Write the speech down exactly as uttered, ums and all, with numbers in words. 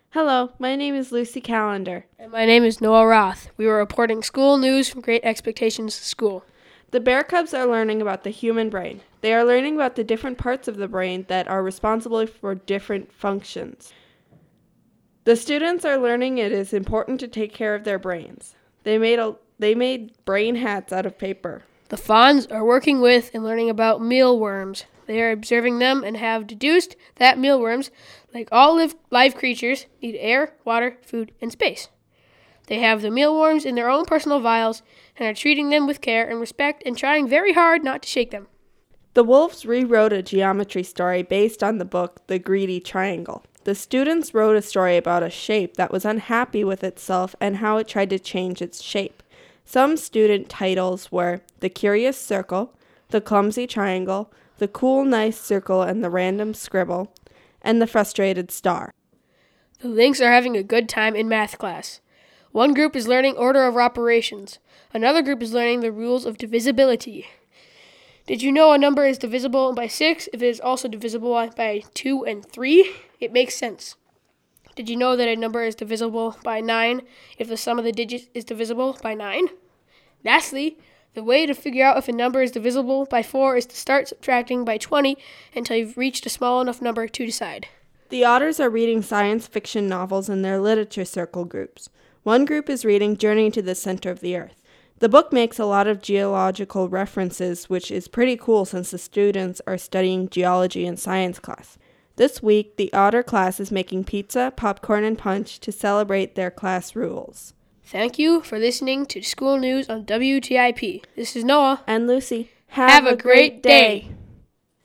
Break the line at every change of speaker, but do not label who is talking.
Hello, my name is Lucy Callender.
And my name is Noah Roth. We were reporting school news from Great Expectations School.
The Bear Cubs are learning about the human brain. They are learning about the different parts of the brain that are responsible for different functions. The students are learning it is important to take care of their brains. They made a, they made brain hats out of paper.
The Fawns are working with and learning about mealworms. They are observing them and have deduced that mealworms, like all live, live creatures, need air, water, food, and space. They have the mealworms in their own personal vials and are treating them with care and respect and trying very hard not to shake them.
The Wolves rewrote a geometry story based on the book The Greedy Triangle. The students wrote a story about a shape that was unhappy with itself and how it tried to change its shape. Some student titles were The Curious Circle, The Clumsy Triangle, The Cool Nice Circle and the Random Scribble, and The Frustrated Star.
The Lynx are having a good time in math class. One group is learning order of operations. Another group is learning the rules of divisibility. Did you know a number is divisible by six if it is also divisible by two and three? It makes sense. Did you know that a number is divisible by nine if the sum of the digits is divisible by nine? Lastly, the way to figure out if a number is divisible by four is to start subtracting by twenty until you've reached a small enough number to decide.
The Otters are reading science fiction novels in their literature circle groups. One group is reading Journey to the Center of the Earth. The book makes a lot of geological references, which is pretty cool since the students are studying geology in science class. This week, the Otter class is making pizza, popcorn, and punch to celebrate their class rules.
Thank you for listening to School News on W T I P. This is Noah.
And Lucy.
Have, Have a great day. day.